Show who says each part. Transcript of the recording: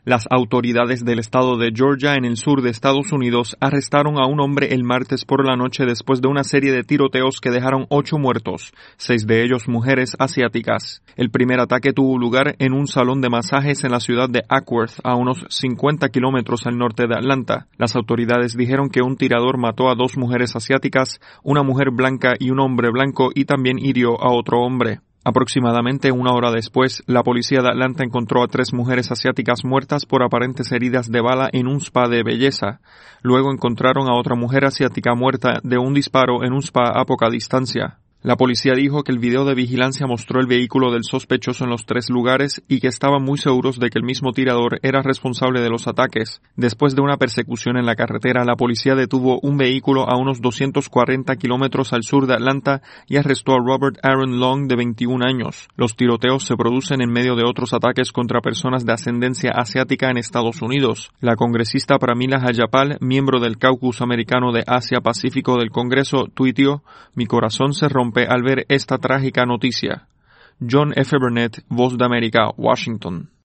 Speaker 1: Las autoridades del estado de Georgia, en el sur de Estados Unidos, arrestaron a un hombre el martes por la noche después de una serie de tiroteos que dejaron 8 muertos, 6 de ellos mujeres asiáticas. El primer ataque tuvo lugar en un salón de masajes en la ciudad de Acworth, a unos 50 kilómetros al norte de Atlanta. Las autoridades dijeron que un tirador mató a 2 mujeres asiáticas, una mujer blanca y un hombre blanco, y también hirió a otro hombre. Aproximadamente una hora después, la policía de Atlanta encontró a 3 mujeres asiáticas muertas por aparentes heridas de bala en un spa de belleza. Luego encontraron a otra mujer asiática muerta de un disparo en un spa a poca distancia. La policía dijo que el video de vigilancia mostró el vehículo del sospechoso en los 3 lugares y que estaban muy seguros de que el mismo tirador era responsable de los ataques. Después de una persecución en la carretera, la policía detuvo un vehículo a unos 240 kilómetros al sur de Atlanta y arrestó a Robert Aaron Long, de 21 años. Los tiroteos se producen en medio de otros ataques contra personas de ascendencia asiática en Estados Unidos. La congresista Pramila Jayapal, miembro del Caucus Americano de Asia-Pacífico del Congreso, tuiteó: "Mi corazón se rompe al ver esta trágica noticia". John F. Burnett, Voz de América, Washington.